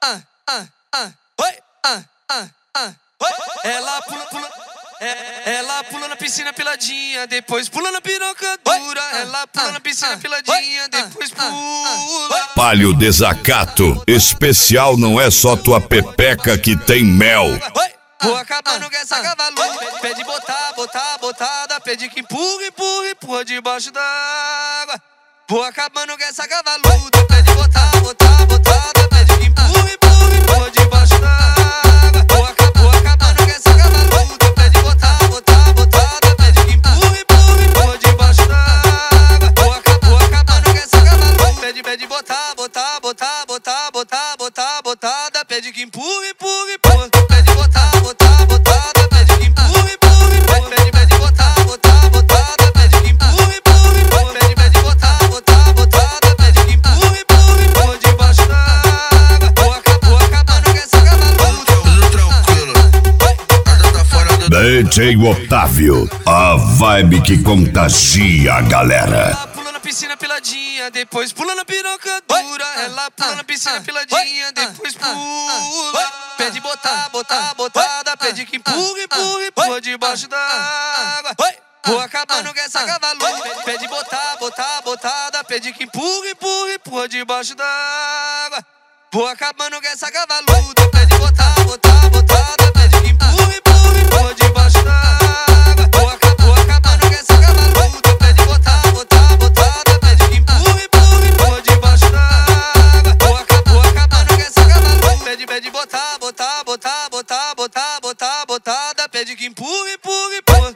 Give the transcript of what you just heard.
Oi, oi. Ela pula na piscina piladinha, depois pula na piroca dura. Ela pula na piscina piladinha, depois pula. Palio Desacato, especial não é só tua pepeca que tem mel. Vou acabando com essa cavaluda. Pede botada. Pede que empurra debaixo d'água. Vou acabando com essa cavaluda. Pede botada. Pede que empurra debaixo d'água. Vou acabando com essa cavaluda. Pede botada. Pede que empurra debaixo d'água. Vou acabando com essa cavaluda. Pede botada. Pede que empurra. Pede botada. Pede que empurra. Pede botada. Pede que empurra. Pede botada. Pede que empurra debaixo d'água. Vou acabando com essa cavaluda. Tudo tranquilo, nada tá fora do... DJ Otávio, a vibe que contagia a galera. Ela pula na piscina piladinha, depois pula na piroca dura. Ela pula na piscina piladinha, depois pula. Pede botada, pede que empurra debaixo d'água. Vou acabando com essa cavaluda. Pede botada, pede que empurra debaixo d'água. Vou acabando com essa cavaluda. Pede botada, pede que empurra debaixo d'água. Vou acabando com essa cavaluda. Pede botada, pede que empurra debaixo d'água. Vou acabando com essa cavaluda. Pede botada, pede que empurra.